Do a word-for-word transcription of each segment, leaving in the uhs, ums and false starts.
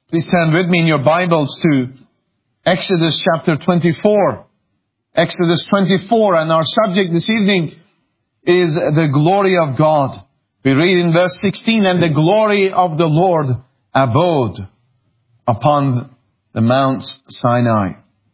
Please turn with me in your Bibles to Exodus chapter twenty-four. Exodus twenty-four, and our subject this evening is the glory of God. We read in verse sixteen, and the glory of the Lord abode upon the Mount Sinai.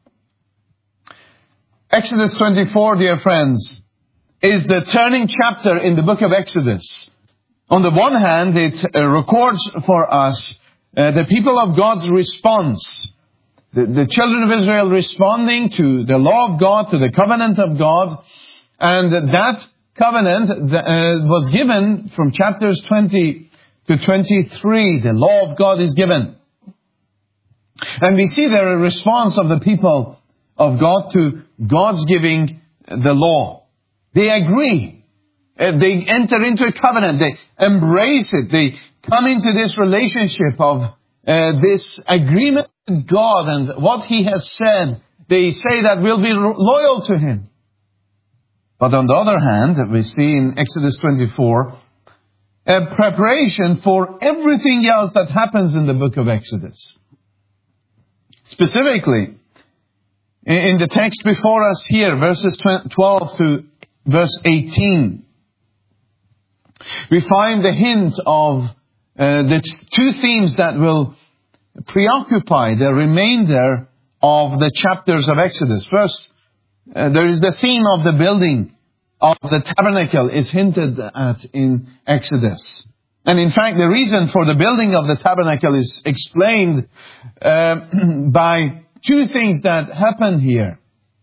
Exodus twenty-four, dear friends, is the turning chapter in the book of Exodus. On the one hand, it uh, records for us uh, the people of God's response. The, the children of Israel responding to the law of God, to the covenant of God. And that covenant uh, was given from chapters twenty to twenty-three. The law of God is given. And we see there a response of the people of God to God's giving the law. They agree. Uh, they enter into a covenant. They embrace it. They come into this relationship of uh, this agreement with God and what He has said. They say that we'll be loyal to Him. But on the other hand, we see in Exodus twenty-four a preparation for everything else that happens in the book of Exodus. Specifically, in the text before us here, verses twelve to verse eighteen, we find the hint of uh, the two themes that will preoccupy the remainder of the chapters of Exodus. First, uh, there is the theme of the building of the tabernacle is hinted at in Exodus. And in fact, the reason for the building of the tabernacle is explained uh, by two things that happen here.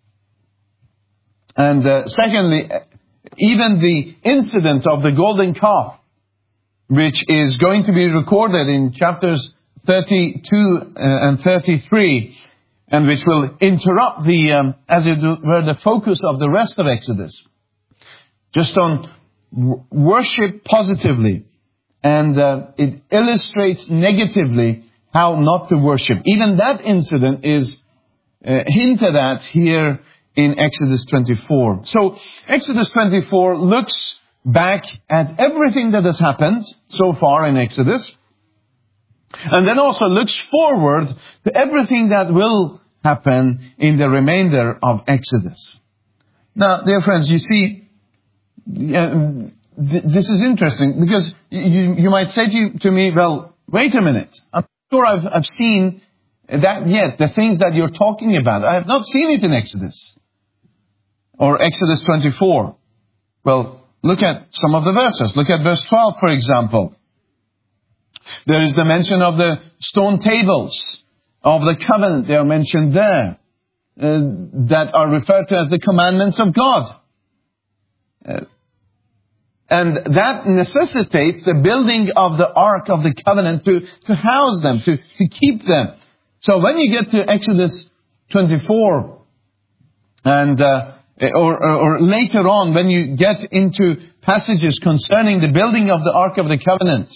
And uh, secondly, even the incident of the golden calf, which is going to be recorded in chapters thirty-two and thirty-three, and which will interrupt the, um, as it were, the focus of the rest of Exodus. Just on w- worship positively. And uh, it illustrates negatively how not to worship. Even that incident is uh, hinted at here in Exodus twenty-four. So Exodus twenty-four looks back at everything that has happened so far in Exodus. And then also looks forward to everything that will happen in the remainder of Exodus. Now, dear friends, you see, uh, th- this is interesting because you, you might say to, to me, well, wait a minute. I'm sure I've, I've seen that yet, the things that you're talking about. I have not seen it in Exodus. Or Exodus twenty-four. Well, look at some of the verses. Look at verse twelve, for example. There is the mention of the stone tables of the covenant. They are mentioned there. Uh, that are referred to as the commandments of God. Uh, and that necessitates the building of the Ark of the Covenant to, to house them, to, to keep them. So when you get to Exodus twenty-four, and uh, Or, or, or later on, when you get into passages concerning the building of the Ark of the Covenant,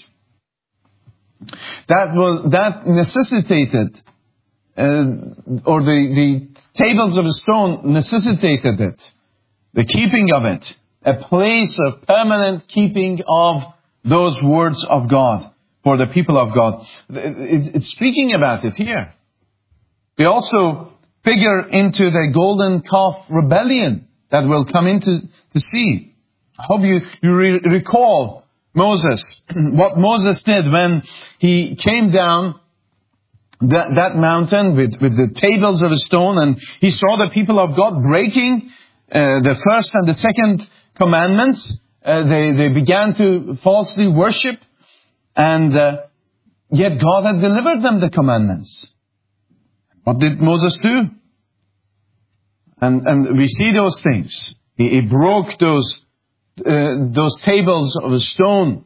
that was that necessitated, uh, or the, the tables of stone necessitated it, the keeping of it, a place of permanent keeping of those words of God for the people of God. It, it's speaking about it here. We also figure into the golden calf rebellion that will come into to see. I hope you, you re- recall Moses, what Moses did when he came down that, that mountain with, with the tables of stone, and he saw the people of God breaking uh, the first and the second commandments. Uh, they, they began to falsely worship, and uh, yet God had delivered them the commandments. What did Moses do? And, and we see those things. He, he broke those, uh, those tables of stone.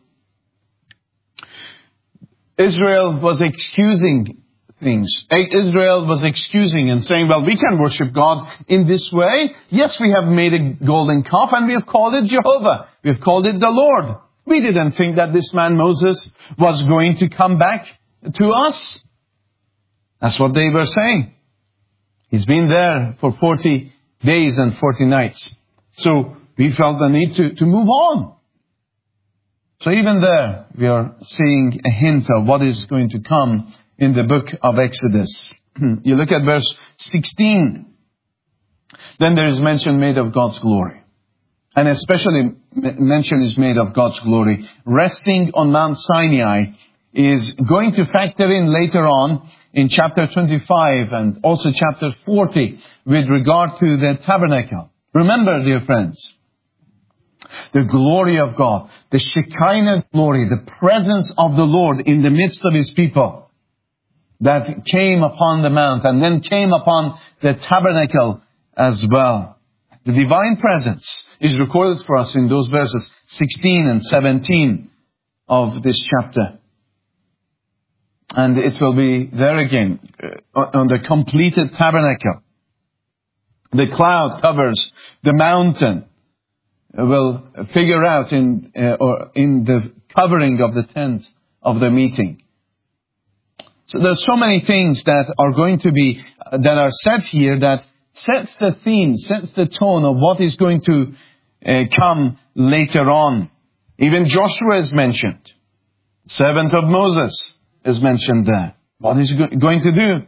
Israel was excusing things. Israel was excusing and saying, well, we can worship God in this way. Yes, we have made a golden calf and we have called it Jehovah. We have called it the Lord. We didn't think that this man Moses was going to come back to us. That's what they were saying. He's been there for forty days and forty nights. So we felt the need to, to move on. So even there, we are seeing a hint of what is going to come in the book of Exodus. You look at verse sixteen. Then there is mention made of God's glory. And especially mention is made of God's glory. Resting on Mount Sinai is going to factor in later on in chapter twenty-five and also chapter forty with regard to the tabernacle. Remember, dear friends, the glory of God, the Shekinah glory, the presence of the Lord in the midst of His people that came upon the mount and then came upon the tabernacle as well. The divine presence is recorded for us in those verses sixteen and seventeen of this chapter. And it will be there again on the completed tabernacle. The cloud covers the mountain. Will figure out in uh, or in the covering of the tent of the meeting. So there's so many things that are going to be uh, that are said here that sets the theme, sets the tone of what is going to uh, come later on. Even Joshua is mentioned. Servant of Moses is mentioned there. What is he go- going to do?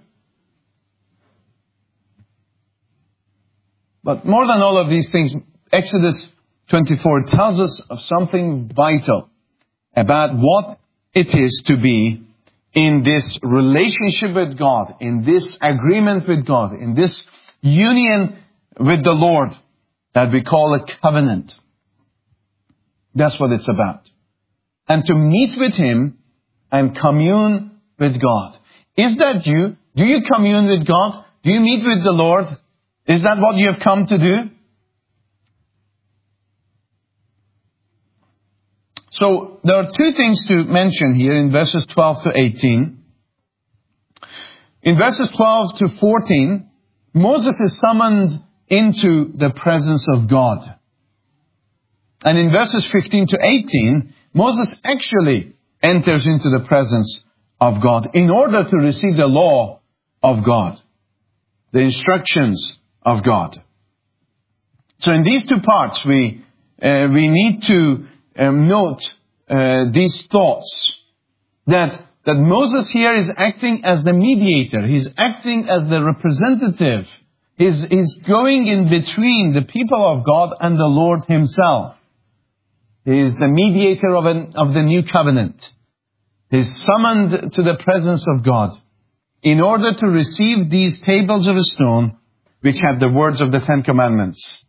But more than all of these things, Exodus twenty-four tells us of something vital about what it is to be in this relationship with God, in this agreement with God, in this union with the Lord that we call a covenant. That's what it's about. And to meet with Him and commune with God. Is that you? Do you commune with God? Do you meet with the Lord? Is that what you have come to do? So there are two things to mention here in verses twelve to eighteen. In verses twelve to fourteen, Moses is summoned into the presence of God. And in verses fifteen to eighteen, Moses actually enters into the presence of God in order to receive the law of God, the instructions of God. So in these two parts, we uh, we need to um, note uh, these thoughts that that Moses here is acting as the mediator. He's acting as the representative. He's, he's going in between the people of God and the Lord Himself. He is the mediator of, an, of the new covenant. He's summoned to the presence of God in order to receive these tables of stone which have the words of the Ten Commandments.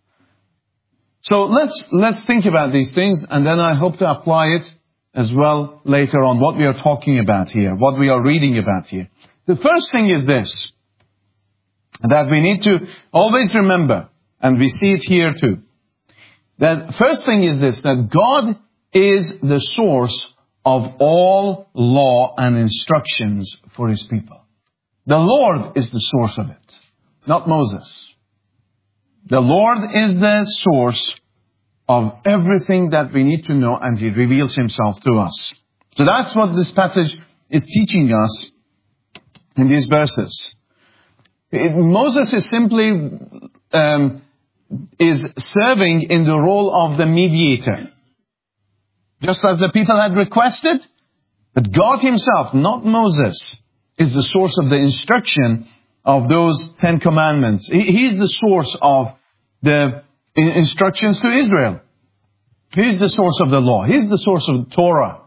So let's let's think about these things, and then I hope to apply it as well later on, what we are talking about here, what we are reading about here. The first thing is this, that we need to always remember, and we see it here too. That first thing is this, that God is the source of all law and instructions for His people. The Lord is the source of it, not Moses. The Lord is the source of everything that we need to know, and He reveals Himself to us. So that's what this passage is teaching us in these verses. It, Moses is simply um, is serving in the role of the mediator, just as the people had requested. But God Himself, not Moses, is the source of the instruction of those Ten Commandments. He, he is the source of the instructions to Israel. He's the source of the law. He's the source of the Torah.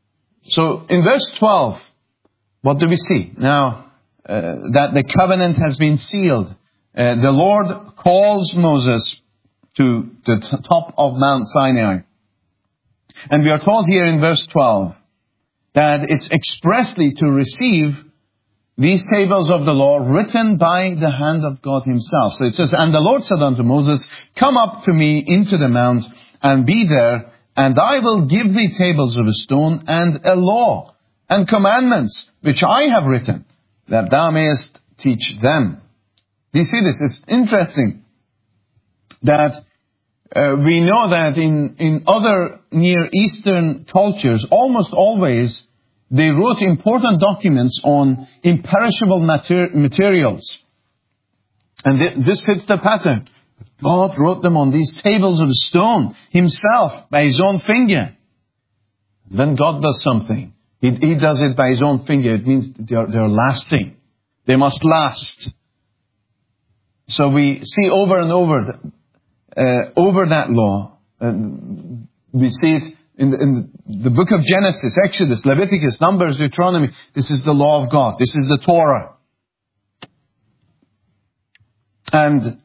So in verse twelve, what do we see? Now uh, that the covenant has been sealed, uh, the Lord calls Moses to the t- top of Mount Sinai. And we are told here in verse twelve that it's expressly to receive these tables of the law written by the hand of God Himself. So it says, and the Lord said unto Moses, come up to me into the mount and be there, and I will give thee tables of stone and a law and commandments which I have written, that thou mayest teach them. Do you see this? It's interesting that uh, we know that in, in other Near Eastern cultures, almost always, they wrote important documents on imperishable mater- materials. And th- this fits the pattern. God wrote them on these tables of stone Himself by His own finger. When God does something, He, he does it by his own finger. It means they're, they're lasting. They must last. So we see over and over, uh, over that law. Uh, we see it in the, in the book of Genesis, Exodus, Leviticus, Numbers, Deuteronomy. This is the law of God. This is the Torah. And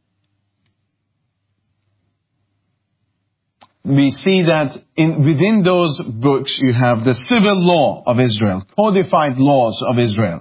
we see that in, within those books you have the civil law of Israel, codified laws of Israel.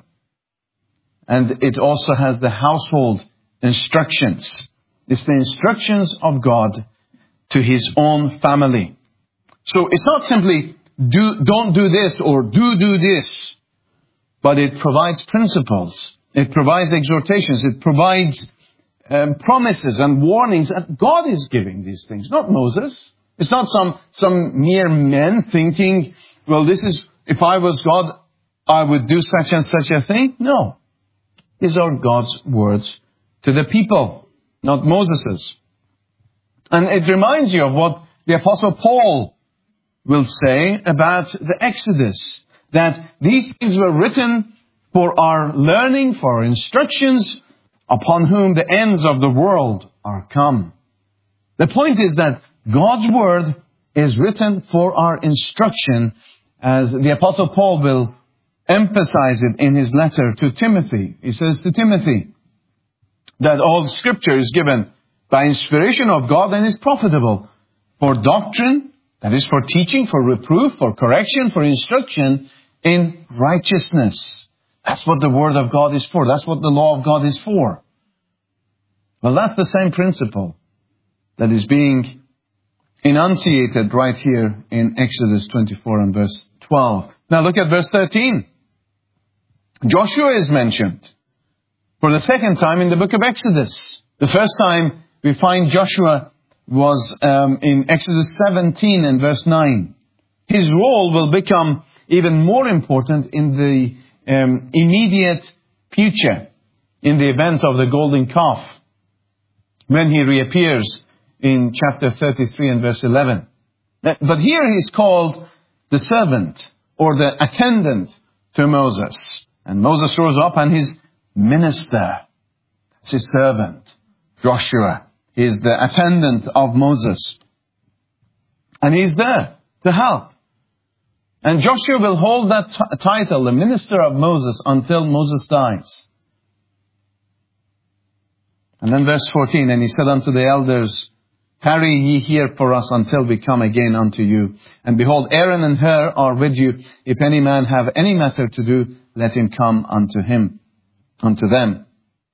And it also has the household instructions. It's the instructions of God to His own family. So it's not simply do, don't do this or do do this, but it provides principles. It provides exhortations. It provides um, promises and warnings. And God is giving these things, not Moses. It's not some, some mere men thinking, well, this is, if I was God, I would do such and such a thing. No. These are God's words to the people, not Moses's. And it reminds you of what the Apostle Paul will say about the Exodus, that these things were written for our learning, for our instructions, upon whom the ends of the world are come. The point is that God's word is written for our instruction, as the Apostle Paul will emphasize it in his letter to Timothy. He says to Timothy that all Scripture is given by inspiration of God and is profitable for doctrine, that is for teaching, for reproof, for correction, for instruction in righteousness. That's what the Word of God is for. That's what the law of God is for. Well, that's the same principle that is being enunciated right here in Exodus twenty-four and verse twelve. Now look at verse thirteen. Joshua is mentioned for the second time in the book of Exodus. The first time we find Joshua was um, in Exodus seventeen and verse nine. His role will become even more important in the um, immediate future, in the event of the golden calf, when he reappears in chapter thirty-three and verse eleven. But here he's called the servant or the attendant to Moses. And Moses rose up and his minister, that's his servant, Joshua, is the attendant of Moses. And he's there to help. And Joshua will hold that t- title, the minister of Moses, until Moses dies. And then verse fourteen, and he said unto the elders, tarry ye here for us until we come again unto you. And behold, Aaron and Hur are with you. If any man have any matter to do, let him come unto him, unto them.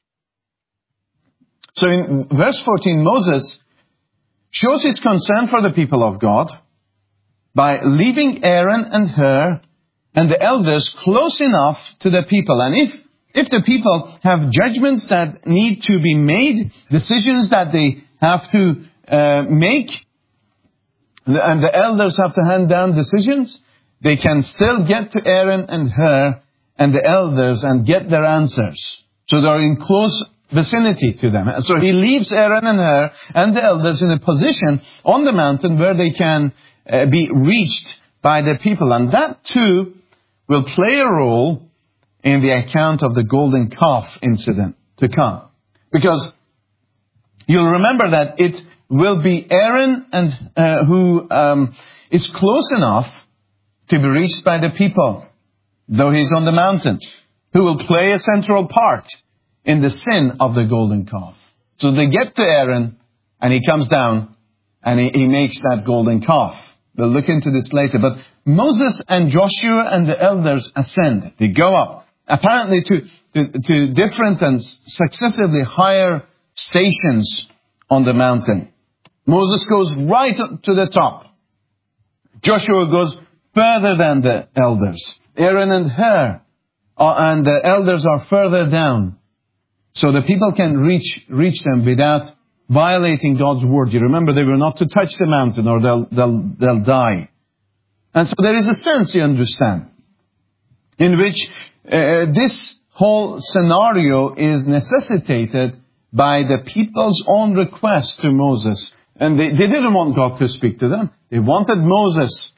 So in verse fourteen, Moses shows his concern for the people of God by leaving Aaron and Hur and the elders close enough to the people. And if if the people have judgments that need to be made, decisions that they have to uh, make, and the elders have to hand down decisions, they can still get to Aaron and Hur and the elders and get their answers. So they're in close vicinity to them. And so he leaves Aaron and Hur and the elders in a position on the mountain where they can uh, be reached by the people. And that too will play a role in the account of the golden calf incident to come. Because you'll remember that it will be Aaron and uh, who um, is close enough to be reached by the people, though he's on the mountain, who will play a central part in the sin of the golden calf. So they get to Aaron, and he comes down, and he, he makes that golden calf. We'll look into this later. But Moses and Joshua and the elders ascend. They go up, apparently to, to, to different and successively higher stations on the mountain. Moses goes right to the top. Joshua goes further than the elders. Aaron and Hur are, and the elders are further down. So the people can reach reach them without violating God's word. You remember they were not to touch the mountain or they'll, they'll, they'll die. And so there is a sense, you understand, in which uh, this whole scenario is necessitated by the people's own request to Moses. And they, they didn't want God to speak to them. They wanted Moses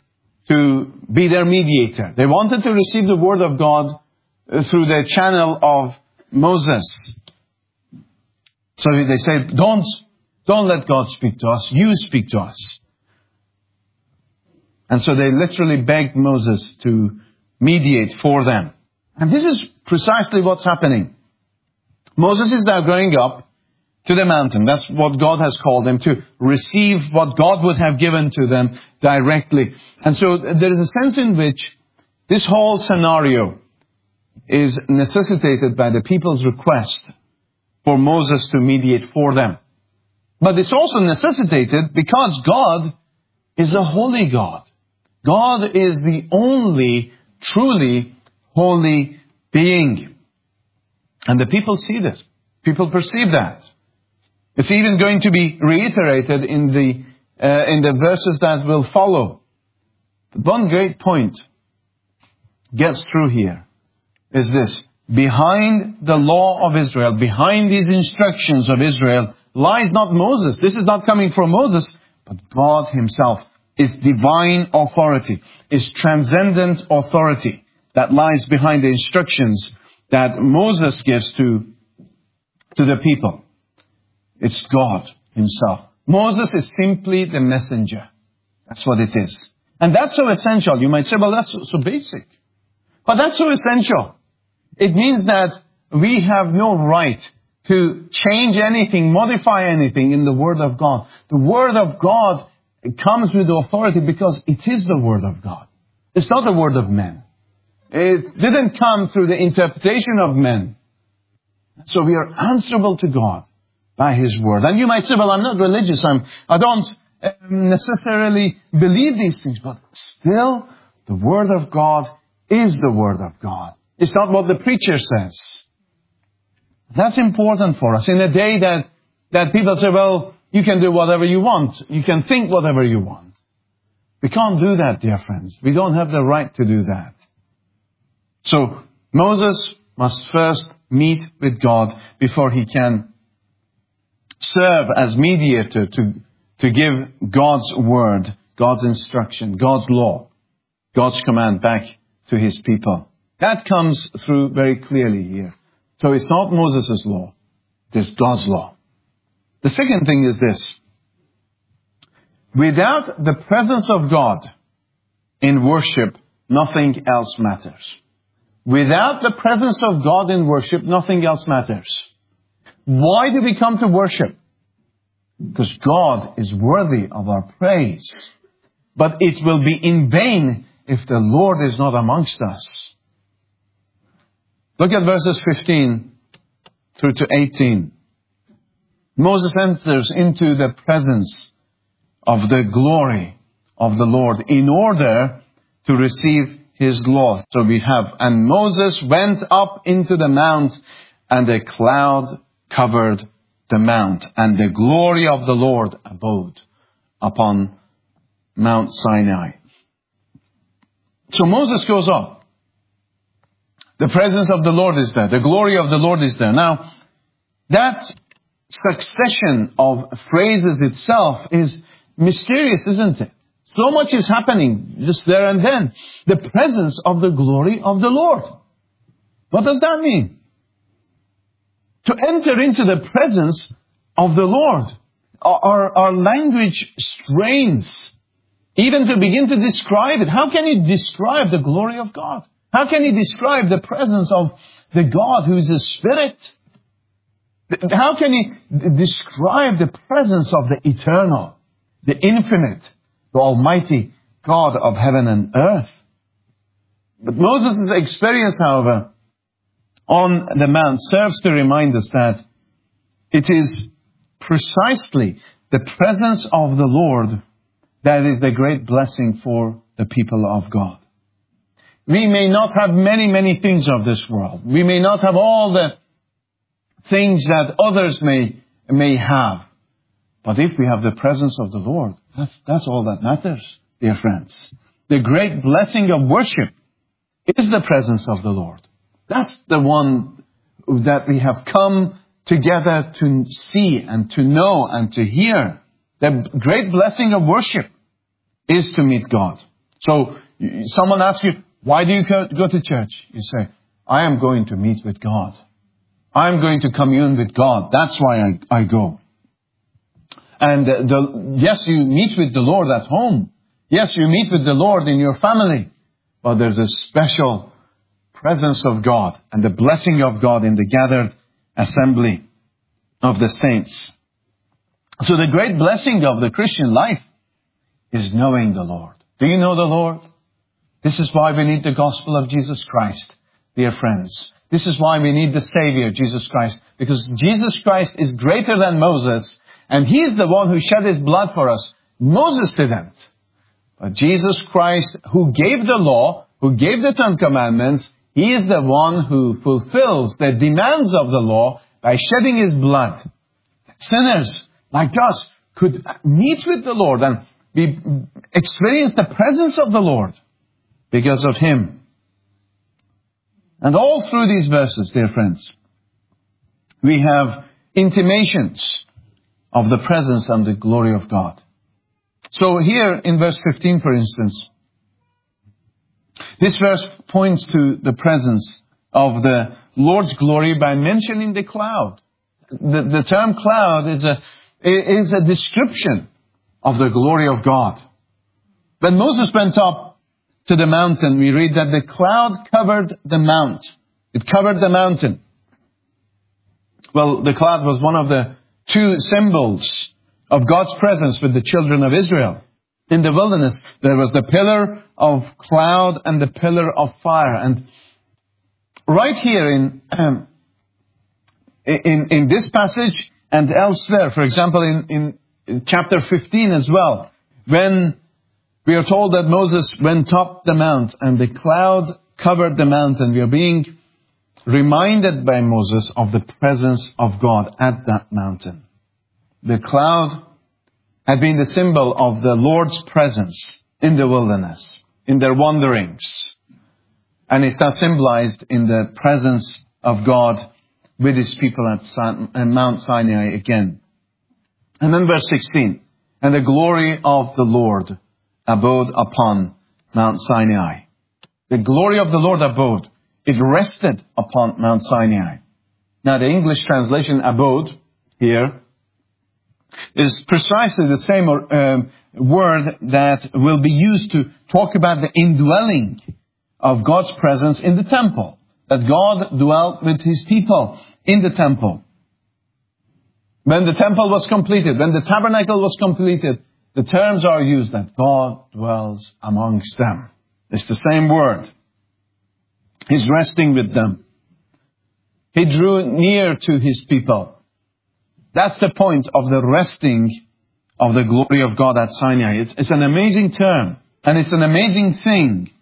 to be their mediator. They wanted to receive the word of God through the channel of Moses. So they say, don't, don't let God speak to us. You speak to us. And so they literally begged Moses to mediate for them. And this is precisely what's happening. Moses is now going up to the mountain. That's what God has called them to receive what God would have given to them directly. And so there is a sense in which this whole scenario is necessitated by the people's request for Moses to mediate for them. But it's also necessitated because God is a holy God. God is the only truly holy being. And the people see this. People perceive that. It's even going to be reiterated in the uh, in the verses that will follow. But one great point gets through here is this. Behind the law of Israel, behind these instructions of Israel, lies not Moses. This is not coming from Moses, but God himself. Is divine authority, is transcendent authority that lies behind the instructions that Moses gives to, to the people. It's God himself. Moses is simply the messenger. That's what it is. And that's so essential. You might say, well, that's so, so basic. But that's so essential. It means that we have no right to change anything, modify anything in the Word of God. The Word of God it comes with authority because it is the Word of God. It's not the word of men. It didn't come through the interpretation of men. So we are answerable to God by His Word. And you might say, well, I'm not religious. I'm, I don't necessarily believe these things. But still, the Word of God is the Word of God. It's not what the preacher says. That's important for us. In a day that, that people say, well, you can do whatever you want. You can think whatever you want. We can't do that, dear friends. We don't have the right to do that. So, Moses must first meet with God before he can serve as mediator to, to give God's word, God's instruction, God's law, God's command back to His people. That comes through very clearly here. So it's not Moses' law. It is God's law. The second thing is this. Without the presence of God in worship, nothing else matters. Without the presence of God in worship, nothing else matters. Why do we come to worship? Because God is worthy of our praise. But it will be in vain if the Lord is not amongst us. Look at verses fifteen through to eighteen. Moses enters into the presence of the glory of the Lord in order to receive His law. So we have, and Moses went up into the mount, and a cloud covered the mount, and the glory of the Lord abode upon Mount Sinai. So Moses goes up. The presence of the Lord is there. The glory of the Lord is there. Now, that succession of phrases itself is mysterious, isn't it? So much is happening just there and then. The presence of the glory of the Lord. What does that mean? To enter into the presence of the Lord. Our, our language strains even to begin to describe it. How can you describe the glory of God? How can you describe the presence of the God who is a spirit? How can you describe the presence of the eternal, the infinite, the almighty God of heaven and earth? But Moses' experience, however, on the mount serves to remind us that it is precisely the presence of the Lord that is the great blessing for the people of God. We may not have many, many things of this world. We may not have all the things that others may, may have. But if we have the presence of the Lord, that's, that's all that matters, dear friends. The great blessing of worship is the presence of the Lord. That's the one that we have come together to see and to know and to hear. The great blessing of worship is to meet God. So someone asks you, why do you go to church? You say, I am going to meet with God. I am going to commune with God. That's why I, I go. And the, yes, you meet with the Lord at home. Yes, you meet with the Lord in your family. But there's a special presence of God and the blessing of God in the gathered assembly of the saints. So the great blessing of the Christian life is knowing the Lord. Do you know the Lord? This is why we need the gospel of Jesus Christ, dear friends. This is why we need the Savior, Jesus Christ. Because Jesus Christ is greater than Moses, and He is the one who shed His blood for us. Moses didn't. But Jesus Christ, who gave the law, who gave the Ten Commandments, He is the one who fulfills the demands of the law by shedding His blood. Sinners like us could meet with the Lord and be, experience the presence of the Lord because of Him. And all through these verses, dear friends, we have intimations of the presence and the glory of God. So here in verse fifteen, for instance, this verse points to the presence of the Lord's glory by mentioning the cloud. The, the term cloud is a, is a description of the glory of God. When Moses went up to the mountain, we read that the cloud covered the mount. It covered the mountain. Well, the cloud was one of the two symbols of God's presence with the children of Israel. In the wilderness, there was the pillar of cloud and the pillar of fire. And right here in, um, in, in this passage and elsewhere, for example, in, in, in chapter fifteen as well, when we are told that Moses went up the mount and the cloud covered the mountain, we are being reminded by Moses of the presence of God at that mountain. The cloud had been the symbol of the Lord's presence in the wilderness, in their wanderings. And it's now symbolized in the presence of God with His people at Mount Sinai again. And then verse sixteen, and the glory of the Lord abode upon Mount Sinai. The glory of the Lord abode. It rested upon Mount Sinai. Now the English translation abode here is precisely the same uh, word that will be used to talk about the indwelling of God's presence in the temple. That God dwelt with His people in the temple. When the temple was completed, when the tabernacle was completed, the terms are used that God dwells amongst them. It's the same word. He's resting with them. He drew near to His people. That's the point of the resting of the glory of God at Sinai. It's, it's an amazing term. And it's an amazing thing.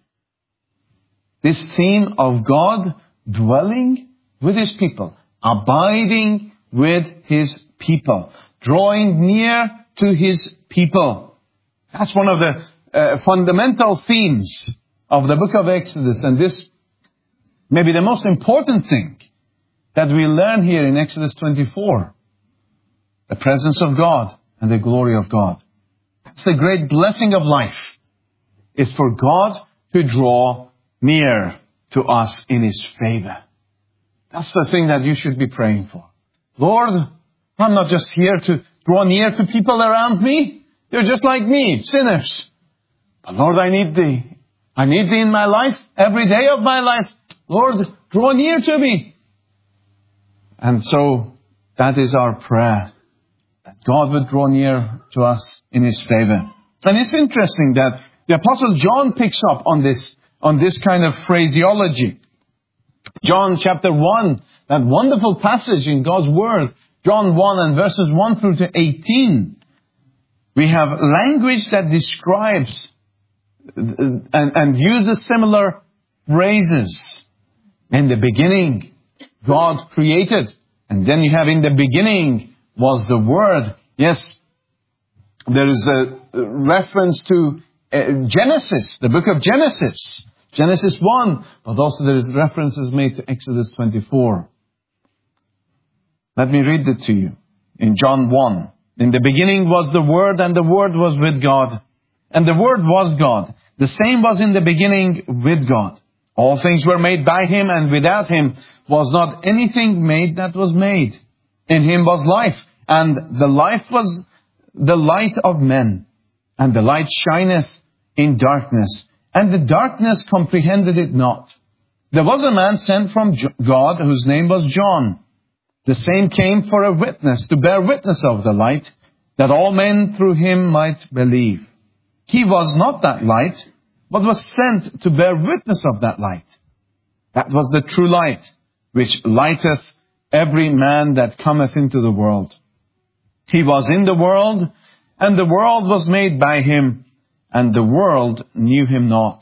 This theme of God dwelling with His people. Abiding with His people. Drawing near to His people. That's one of the uh, fundamental themes of the book of Exodus. And this may be the most important thing that we learn here in Exodus twenty-four. The presence of God and the glory of God. That's the great blessing of life. It's for God to draw near to us in His favor. That's the thing that you should be praying for. Lord, I'm not just here to draw near to people around me. They're just like me, sinners. But Lord, I need Thee. I need Thee in my life, every day of my life. Lord, draw near to me. And so, that is our prayer. That God would draw near to us in His favor. And it's interesting that the Apostle John picks up on this, on this kind of phraseology. John chapter one, that wonderful passage in God's Word. John one and verses one through to eighteen. We have language that describes and, and uses similar phrases. In the beginning, God created. And then you have in the beginning was the Word. Yes, there is a reference to uh, Genesis, the book of Genesis. Genesis one. But also there is references made to Exodus twenty-four. Let me read it to you. In John one. In the beginning was the Word, and the Word was with God. And the Word was God. The same was in the beginning with God. All things were made by Him, and without Him was not anything made that was made. In Him was life, and the life was the light of men. And the light shineth in darkness, and the darkness comprehended it not. There was a man sent from God, whose name was John. The same came for a witness, to bear witness of the light, that all men through him might believe. He was not that light, but was sent to bear witness of that light. That was the true light, which lighteth every man that cometh into the world. He was in the world, and the world was made by Him, and the world knew Him not.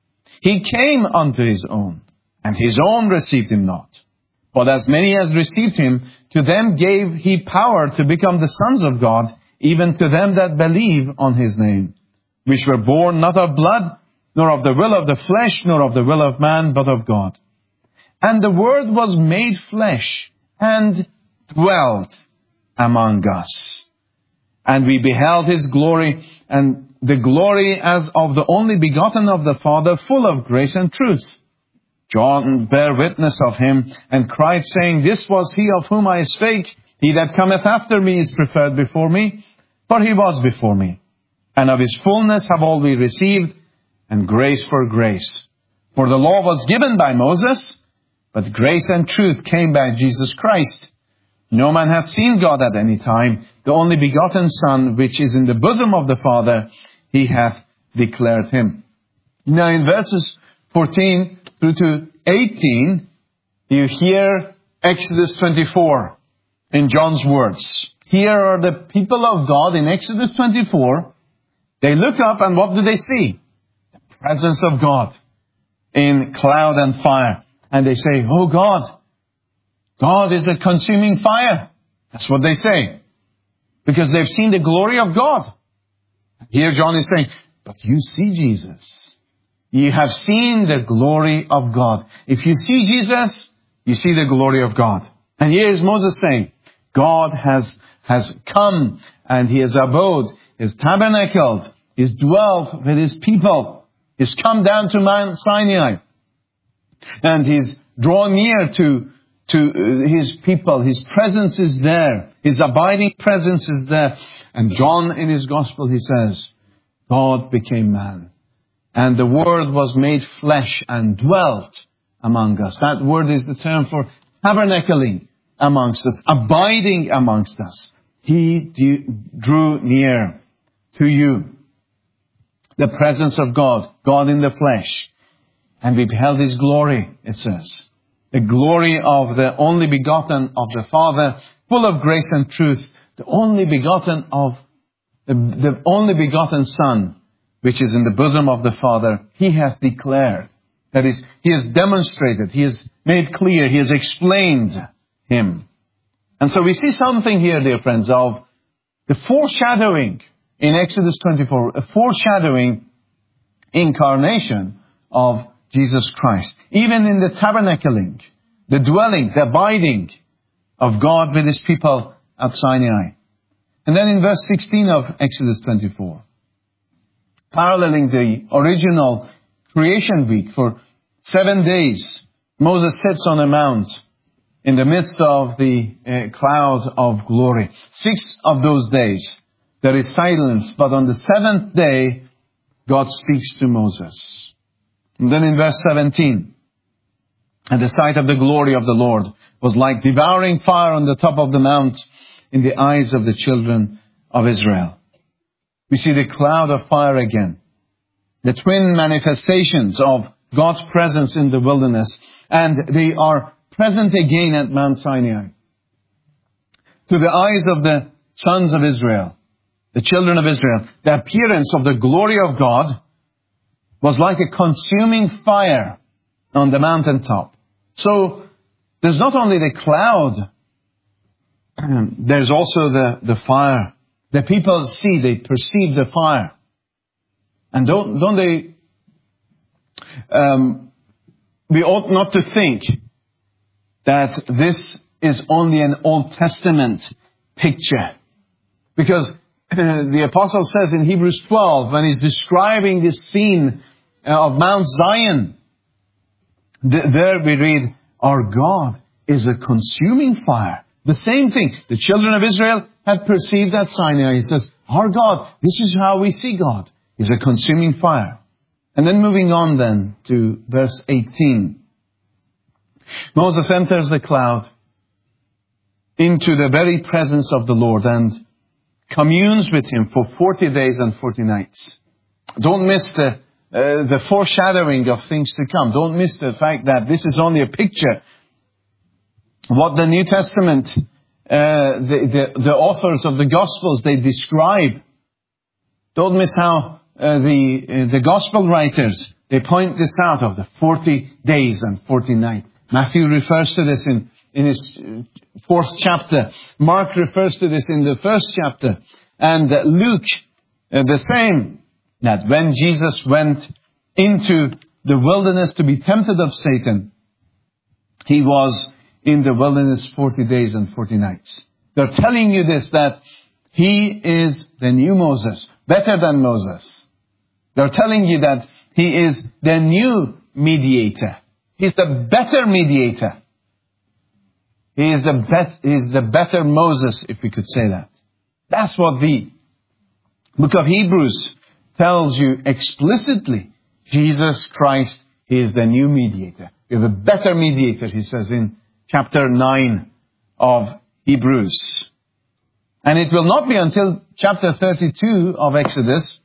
He came unto His own, and His own received Him not. But as many as received Him, to them gave He power to become the sons of God, even to them that believe on His name, which were born not of blood, nor of the will of the flesh, nor of the will of man, but of God. And the Word was made flesh, and dwelt among us. And we beheld His glory, and the glory as of the only begotten of the Father, full of grace and truth. John bare witness of Him, and cried, saying, This was He of whom I spake. He that cometh after me is preferred before me, for He was before me. And of His fullness have all we received, and grace for grace. For the law was given by Moses, but grace and truth came by Jesus Christ. No man hath seen God at any time. The only begotten Son, which is in the bosom of the Father, He hath declared Him. Now in verses fourteen through to eighteen, you hear Exodus twenty-four in John's words. Here are the people of God in Exodus twenty-four. They look up, and what do they see? The presence of God in cloud and fire. And they say, Oh God, God is a consuming fire. That's what they say. Because they've seen the glory of God. Here John is saying, but you see Jesus. You have seen the glory of God. If you see Jesus, you see the glory of God. And here is Moses saying, God has, has come and He has abode, He has tabernacled, He has dwelt with His people. He's come down to Mount Sinai. And He's drawn near to to His people. His presence is there. His abiding presence is there. And John in his gospel, he says, God became man. And the Word was made flesh and dwelt among us. That word is the term for tabernacling amongst us, abiding amongst us. He drew near to you. The presence of God, God in the flesh. And we beheld His glory, it says. The glory of the only begotten of the Father, full of grace and truth. The only begotten of, the, the only begotten Son, which is in the bosom of the Father, He hath declared. That is, He has demonstrated, He has made clear, He has explained Him. And so we see something here, dear friends, of the foreshadowing in Exodus twenty-four, a foreshadowing incarnation of Jesus Christ. Even in the tabernacling, the dwelling, the abiding of God with His people at Sinai. And then in verse sixteen of Exodus twenty-four, paralleling the original creation week, for seven days, Moses sits on a mount in the midst of the uh, cloud of glory. Six of those days, there is silence, but on the seventh day, God speaks to Moses. And then in verse seventeen, and the sight of the glory of the Lord was like devouring fire on the top of the mount in the eyes of the children of Israel. We see the cloud of fire again. The twin manifestations of God's presence in the wilderness. And they are present again at Mount Sinai. To the eyes of the sons of Israel, the children of Israel, the appearance of the glory of God was like a consuming fire on the mountaintop. So there's not only the cloud, there's also the, the fire. The people see, they perceive the fire. And don't, don't they, um, we ought not to think that this is only an Old Testament picture. Because the apostle says in Hebrews twelve, when he's describing this scene of Mount Zion, th- there we read, our God is a consuming fire. The same thing. The children of Israel had perceived at Sinai. He says, our God, this is how we see God. He's a consuming fire. And then moving on then to verse eighteen. Moses enters the cloud into the very presence of the Lord and communes with Him for forty days and forty nights. Don't miss the, uh, the foreshadowing of things to come. Don't miss the fact that this is only a picture. What the New Testament, uh, the, the, the authors of the Gospels, they describe. Don't miss how uh, the, uh, the Gospel writers, they point this out of the forty days and forty nights. Matthew refers to this in, in his fourth chapter. Mark refers to this in the first chapter. And uh, Luke, uh, the same, that when Jesus went into the wilderness to be tempted of Satan, He was in the wilderness forty days and forty nights. They're telling you this, that He is the new Moses, better than Moses. They're telling you that He is the new mediator. He's the better mediator. He is the, bet- he is the better Moses, if we could say that. That's what the book of Hebrews tells you explicitly. Jesus Christ is the new mediator. We have a better mediator, he says in chapter nine of Hebrews. And it will not be until chapter thirty-two of Exodus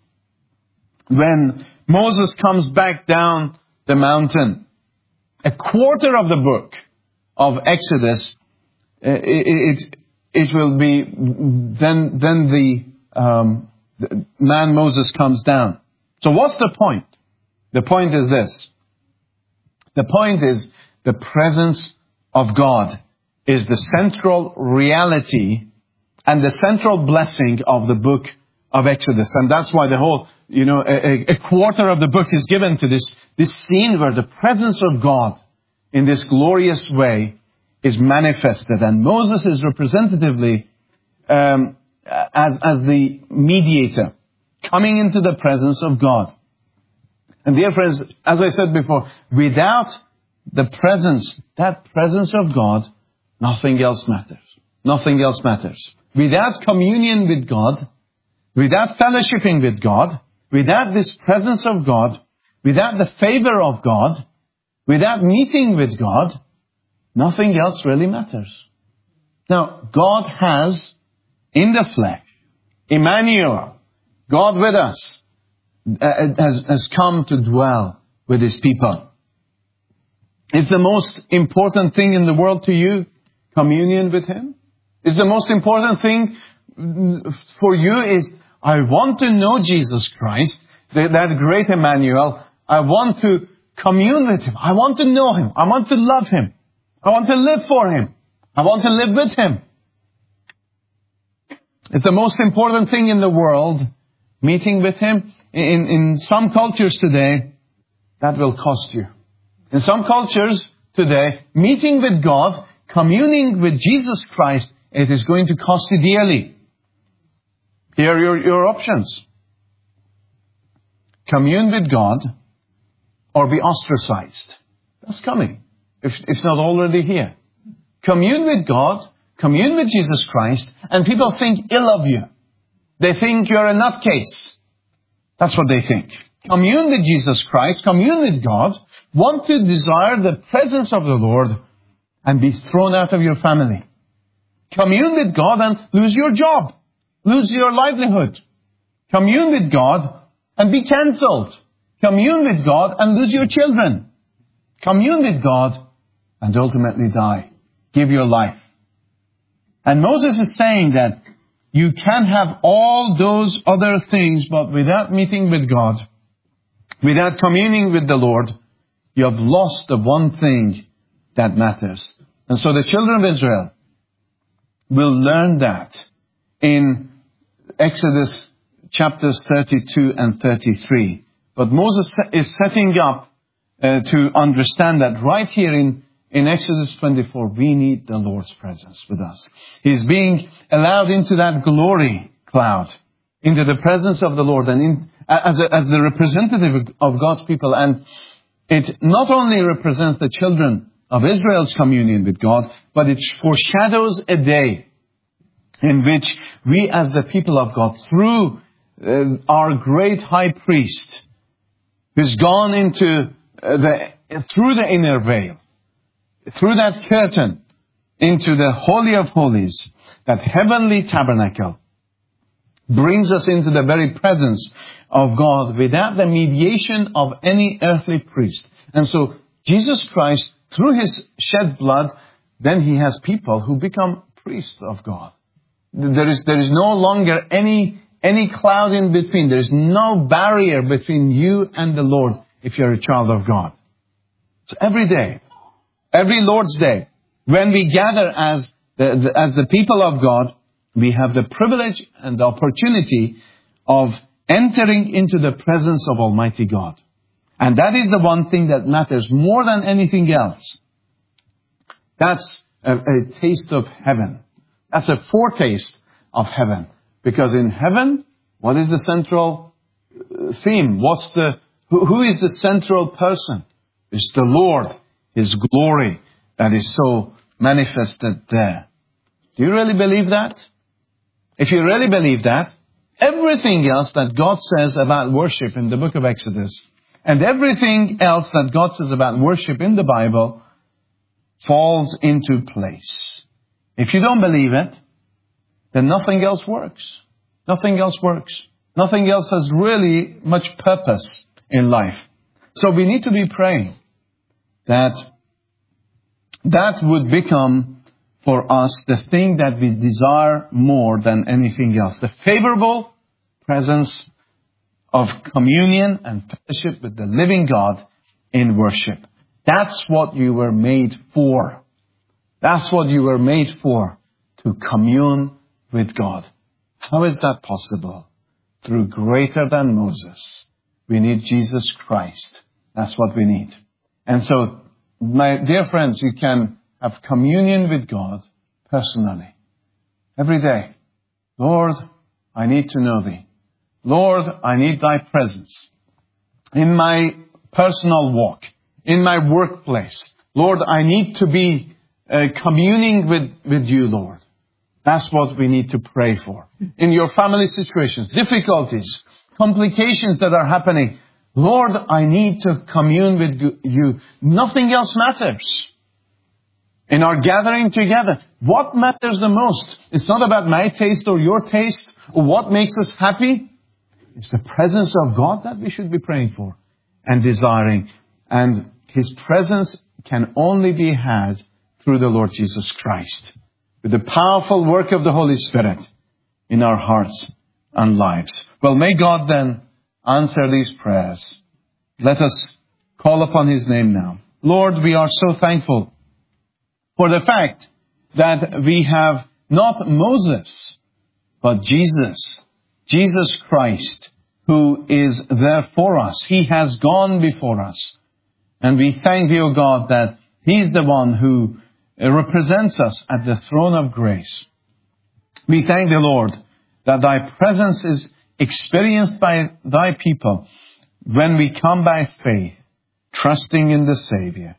when Moses comes back down the mountain. A quarter of the book of Exodus, it, it, it will be, then, then the, um, the man Moses comes down. So what's the point? The point is this. The point is the presence of God is the central reality and the central blessing of the book of Exodus. And that's why the whole, you know, a, a quarter of the book is given to this, this scene where the presence of God in this glorious way is manifested. And Moses is representatively um, as, as the mediator coming into the presence of God. And dear friends, as I said before, without the presence, that presence of God, nothing else matters. Nothing else matters. Without communion with God, without fellowshipping with God, without this presence of God, without the favor of God, without meeting with God, nothing else really matters. Now, God has, in the flesh, Emmanuel, God with us, uh, has, has come to dwell with His people. Is the most important thing in the world to you communion with Him? Is the most important thing for you is, I want to know Jesus Christ, that, that great Emmanuel. I want to commune with Him. I want to know Him. I want to love Him. I want to live for Him. I want to live with Him. It's the most important thing in the world, meeting with Him. In, in some cultures today, that will cost you. In some cultures today, meeting with God, communing with Jesus Christ, it is going to cost you dearly. Here are your, your options. Commune with God or be ostracized. That's coming, if, if not already here. Commune with God, commune with Jesus Christ, and people think ill of you. They think you're a nutcase. That's what they think. Commune with Jesus Christ, commune with God, want to desire the presence of the Lord, and be thrown out of your family. Commune with God and lose your job. Lose your livelihood. Commune with God and be cancelled. Commune with God and lose your children. Commune with God and ultimately die. Give your life. And Moses is saying that you can have all those other things, but without meeting with God, without communing with the Lord, you have lost the one thing that matters. And so the children of Israel will learn that in Exodus chapters thirty-two and thirty-three. But Moses is setting up uh, to understand that right here in, in Exodus twenty-four, we need the Lord's presence with us. He's being allowed into that glory cloud. into the presence of the Lord and in, as, a, as the representative of God's people. And it not only represents the children of Israel's communion with God, but it foreshadows a day in which we as the people of God, through uh, our great high priest, who's gone into uh, the, through the inner veil, through that curtain, into the Holy of Holies, that heavenly tabernacle, brings us into the very presence of God without the mediation of any earthly priest. And so Jesus Christ, through His shed blood, then He has people who become priests of God. There is, there is no longer any, any cloud in between. There is no barrier between you and the Lord if you're a child of God. So every day, every Lord's Day, when we gather as the, the, as the people of God, we have the privilege and the opportunity of entering into the presence of Almighty God. And that is the one thing that matters more than anything else. That's a, a taste of heaven. That's a foretaste of heaven. Because in heaven, what is the central theme? What's the, who, who is the central person? It's the Lord, His glory that is so manifested there. Do you really believe that? If you really believe that, everything else that God says about worship in the book of Exodus, and everything else that God says about worship in the Bible, falls into place. If you don't believe it, then nothing else works. Nothing else works. Nothing else has really much purpose in life. So we need to be praying that that would become for us the thing that we desire more than anything else. The favorable presence of communion and fellowship with the living God in worship. That's what you were made for. That's what you were made for, to commune with God. How is that possible? Through greater than Moses. We need Jesus Christ. That's what we need. And so, my dear friends, you can have communion with God personally. Every day. Lord, I need to know Thee. Lord, I need Thy presence. In my personal walk. In my workplace. Lord, I need to be uh, communing with, with You, Lord. That's what we need to pray for. In your family situations, difficulties, complications that are happening. Lord, I need to commune with You. Nothing else matters. In our gathering together, what matters the most? It's not about my taste or your taste or what makes us happy. It's the presence of God that we should be praying for and desiring. And His presence can only be had through the Lord Jesus Christ, with the powerful work of the Holy Spirit in our hearts and lives. Well, may God then answer these prayers. Let us call upon His name now. Lord, we are so thankful for the fact that we have not Moses, but Jesus, Jesus Christ, who is there for us. He has gone before us. And we thank Thee, O God, that He's the one who represents us at the throne of grace. We thank Thee, Lord, that Thy presence is experienced by Thy people when we come by faith, trusting in the Savior.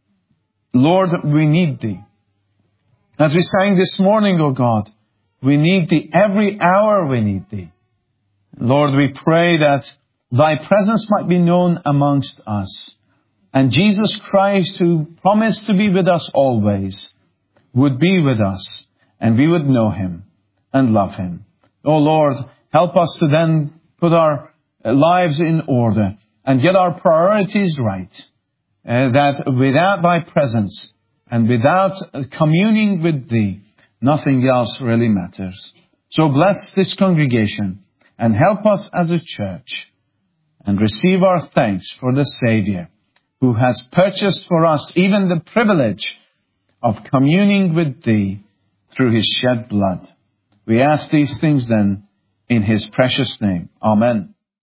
Lord, we need Thee. As we sang this morning, O God, we need Thee. Every hour we need Thee. Lord, we pray that Thy presence might be known amongst us. And Jesus Christ, who promised to be with us always, would be with us, and we would know Him and love Him. Oh Lord, help us to then put our lives in order and get our priorities right. Uh, that without Thy presence and without communing with Thee, nothing else really matters. So bless this congregation and help us as a church, and receive our thanks for the Savior, who has purchased for us even the privilege of communing with Thee through His shed blood. We ask these things then in His precious name. Amen.